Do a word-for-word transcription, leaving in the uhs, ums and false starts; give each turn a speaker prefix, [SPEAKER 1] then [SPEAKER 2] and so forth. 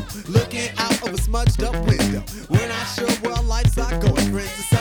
[SPEAKER 1] looking out of a smudged up window. We're not sure where our lives are going, friends.